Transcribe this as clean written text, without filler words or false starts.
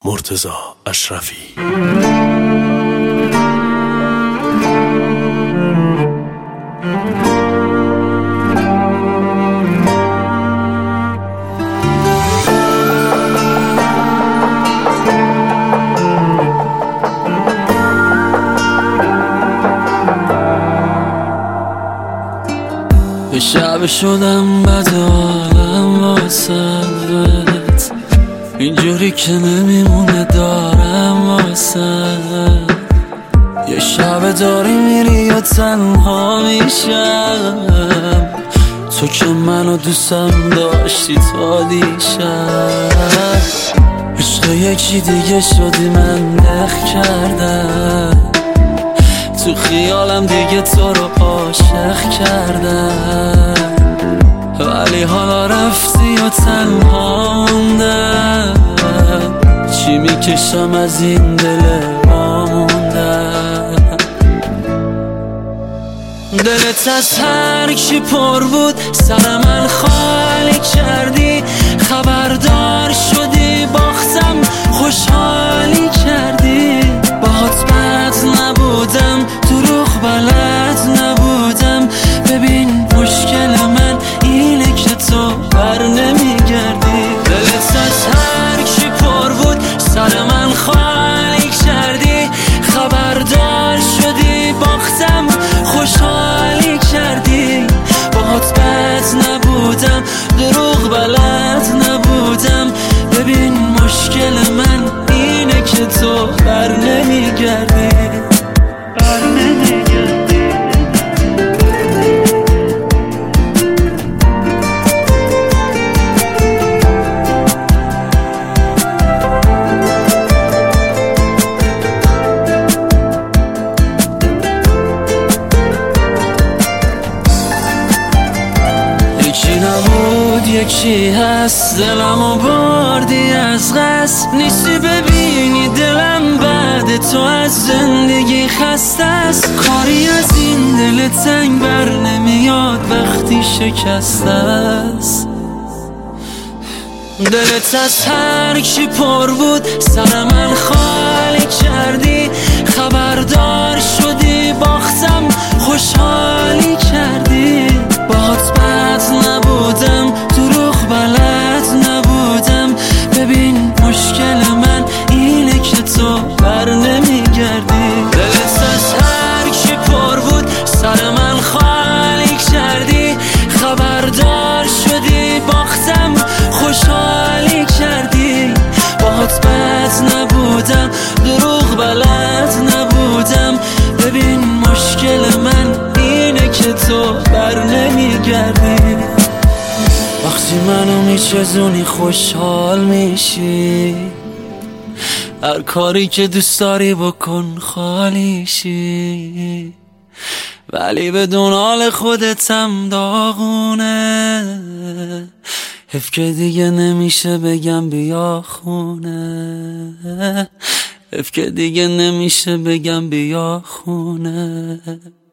مرتضی اشرفی. یه شب شدم بد حالم واسد، اینجوری که نمیمونه دارم واسد. یه شب داری میری و تنها میشم، تو که منو دوستم داشتی تا دیشب. عشق یکی دیگه شدی من نخ کردم، تو خیالم دیگه تو رو عاشق کردم. ولی حالا رفتی و تنها موندم، چی میکشم از این دل ما موندم. دلت از هر کی پر بود سر من خالی کردی، خبردار شدی باختم خوشحالی کردی. باهات بد نبودم دروغ بلد نبودم، ببین مشکل من اینه که تو بر نمیگردی. دلت از هر کی پر بود سر من خالی کردی، خبردار شدی باختم خوشحالی کردی. باهات بد نبودم دروغ بلد نبودم، ببین مشکل من اینه که تو بر نمیگردی. یکی نبود یکی هست، دلمو بردی از قصد. نیستی ببینی دلم بعد تو از زندگی خسته است. کاری از این دل تنگ بر نمیاد وقتی شکسته است. دلت از هر کی پر بود سر من خالی کردی، خبردار شدی باختم خوشحالی کردی. باهات بد نبودم دروغ بلد نبودم، ببین مشکل من اینه که تو بر نمیگردی. دلت از هر کی پر بود سر من خالی کردی، خبردار شدی باختم خوشحالی کردی. باهات بد نبودم دروغ بلد نبودم، ببین مشکل من اینه که تو بر نمیگردی. وقتی منو میچزونی خوشحال میشی، هر کاری که دوست داری بکن خالیشی. ولی بدون حال خودتم داغونه، حیف که دیگه نمیشه بگم بیا خونه، حیف که دیگه نمیشه بگم بیا خونه.